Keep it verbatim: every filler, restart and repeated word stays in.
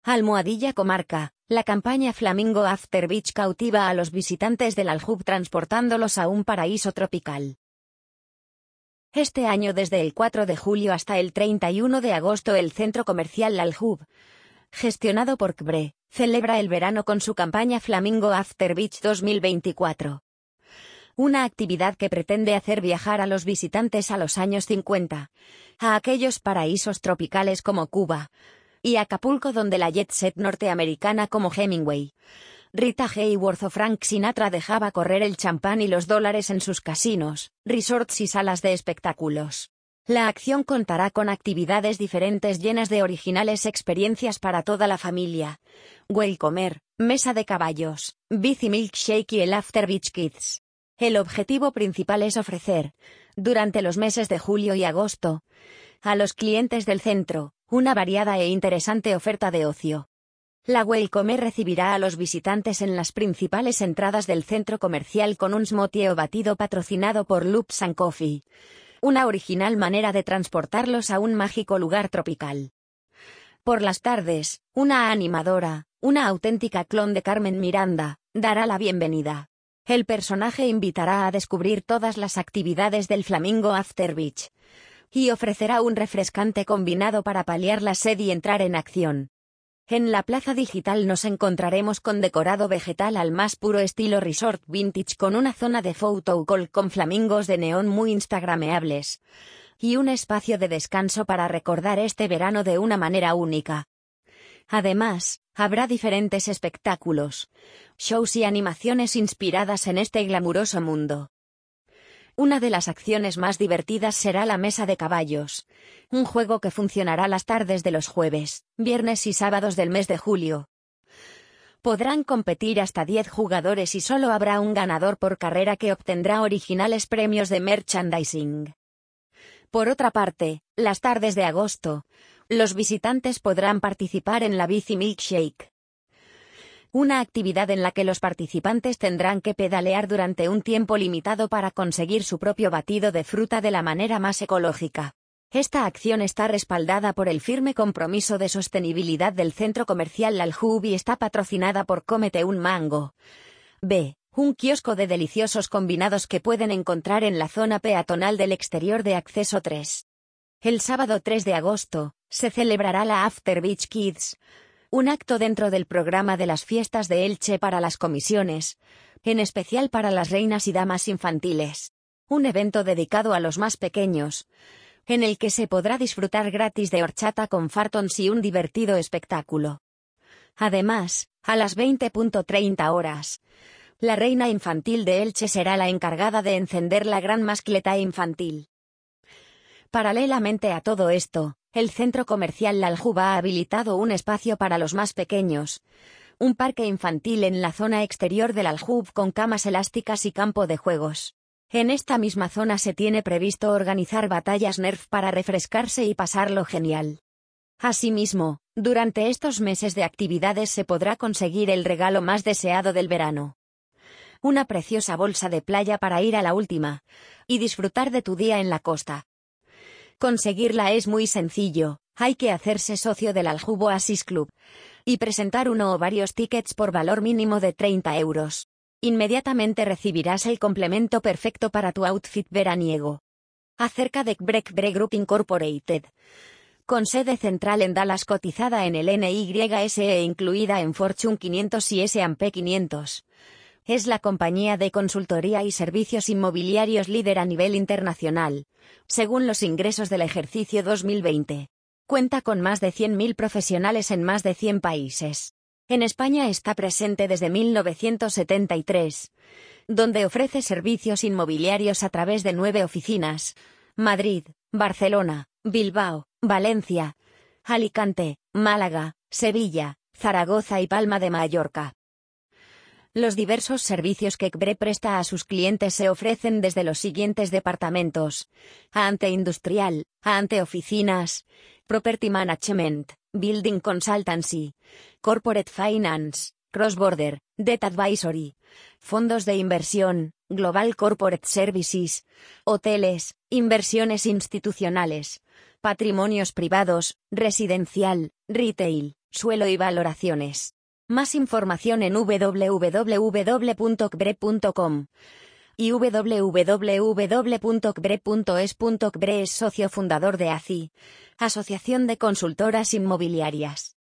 Almohadilla Comarca, la campaña Flamingo After Beach cautiva a los visitantes del Aljub transportándolos a un paraíso tropical. Este año desde el cuatro de julio hasta el treinta y uno de agosto el centro comercial Aljub, gestionado por K B R E, celebra el verano con su campaña Flamingo After Beach dos mil veinticuatro. Una actividad que pretende hacer viajar a los visitantes a los años cincuenta, a aquellos paraísos tropicales como Cuba, y Acapulco donde la jet set norteamericana como Hemingway, Rita Hayworth o Frank Sinatra dejaba correr el champán y los dólares en sus casinos, resorts y salas de espectáculos. La acción contará con actividades diferentes llenas de originales experiencias para toda la familia. Welcomer, mesa de caballos, bici milkshake y el After Beach Kids. El objetivo principal es ofrecer, durante los meses de julio y agosto, a los clientes del centro, una variada e interesante oferta de ocio. La Welcomer recibirá a los visitantes en las principales entradas del centro comercial con un smoothie o batido patrocinado por Loops and Coffee. Una original manera de transportarlos a un mágico lugar tropical. Por las tardes, una animadora, una auténtica clon de Carmen Miranda, dará la bienvenida. El personaje invitará a descubrir todas las actividades del Flamingo After Beach y ofrecerá un refrescante combinado para paliar la sed y entrar en acción. En la plaza digital nos encontraremos con decorado vegetal al más puro estilo resort vintage con una zona de photo call con flamingos de neón muy instagrameables y un espacio de descanso para recordar este verano de una manera única. Además, habrá diferentes espectáculos, shows y animaciones inspiradas en este glamuroso mundo. Una de las acciones más divertidas será la mesa de caballos, un juego que funcionará las tardes de los jueves, viernes y sábados del mes de julio. Podrán competir hasta diez jugadores y solo habrá un ganador por carrera que obtendrá originales premios de merchandising. Por otra parte, las tardes de agosto, los visitantes podrán participar en la bici milkshake. Una actividad en la que los participantes tendrán que pedalear durante un tiempo limitado para conseguir su propio batido de fruta de la manera más ecológica. Esta acción está respaldada por el firme compromiso de sostenibilidad del centro comercial Aljub y está patrocinada por Cómete un Mango. B. Un kiosco de deliciosos combinados que pueden encontrar en la zona peatonal del exterior de acceso tres. El sábado tres de agosto, se celebrará la After Beach Kids, un acto dentro del programa de las fiestas de Elche para las comisiones, en especial para las reinas y damas infantiles. Un evento dedicado a los más pequeños, en el que se podrá disfrutar gratis de horchata con fartons y un divertido espectáculo. Además, a las veinte treinta horas, la reina infantil de Elche será la encargada de encender la gran mascleta infantil. Paralelamente a todo esto, el centro comercial Aljub ha habilitado un espacio para los más pequeños, un parque infantil en la zona exterior del Aljub con camas elásticas y campo de juegos. En esta misma zona se tiene previsto organizar batallas Nerf para refrescarse y pasarlo genial. Asimismo, durante estos meses de actividades se podrá conseguir el regalo más deseado del verano. Una preciosa bolsa de playa para ir a la última y disfrutar de tu día en la costa. Conseguirla es muy sencillo, hay que hacerse socio del Aljub Oasis Club y presentar uno o varios tickets por valor mínimo de treinta euros. Inmediatamente recibirás el complemento perfecto para tu outfit veraniego. Acerca de K B R E K B R E Group Incorporated, con sede central en Dallas cotizada en el N Y S E e incluida en Fortune quinientos y ese and pe quinientos. Es la compañía de consultoría y servicios inmobiliarios líder a nivel internacional, según los ingresos del ejercicio dos mil veinte. Cuenta con más de cien mil profesionales en más de cien países. En España está presente desde mil novecientos setenta y tres, donde ofrece servicios inmobiliarios a través de nueve oficinas: Madrid, Barcelona, Bilbao, Valencia, Alicante, Málaga, Sevilla, Zaragoza y Palma de Mallorca. Los diversos servicios que K B R E presta a sus clientes se ofrecen desde los siguientes departamentos: Aante Industrial, Aante Oficinas, Property Management, Building Consultancy, Corporate Finance, Cross Border, Debt Advisory, Fondos de Inversión, Global Corporate Services, Hoteles, Inversiones Institucionales, Patrimonios Privados, Residencial, Retail, suelo y valoraciones. Más información en w w w punto c b r e punto com y w w w punto c b r e punto es. c b r e es socio fundador de A C I, Asociación de Consultoras Inmobiliarias.